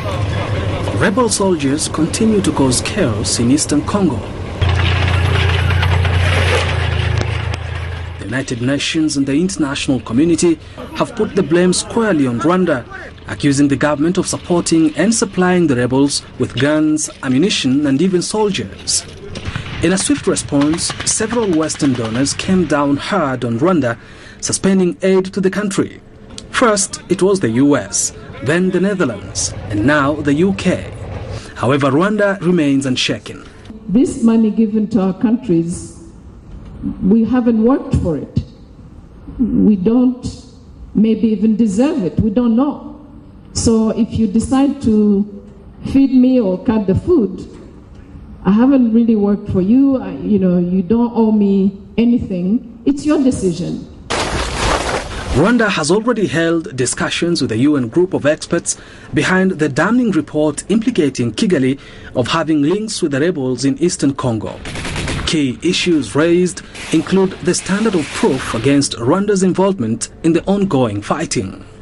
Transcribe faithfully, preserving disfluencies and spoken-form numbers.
Rebel soldiers continue to cause chaos in eastern Congo. The United Nations and the international community have put the blame squarely on Rwanda, accusing the government of supporting and supplying the rebels with guns, ammunition, and even soldiers. In a swift response, several Western donors came down hard on Rwanda, suspending aid to the country. First, it was the U S, then the Netherlands, and now the U K. However, Rwanda remains unshaken. This money given to our countries, we haven't worked for it. We don't maybe even deserve it. We don't know. So if you decide to feed me or cut the food, I haven't really worked for you. I, you know, you don't owe me anything. It's your decision. Rwanda has already held discussions with the U N group of experts behind the damning report implicating Kigali of having links with the rebels in eastern Congo. Key issues raised include the standard of proof against Rwanda's involvement in the ongoing fighting.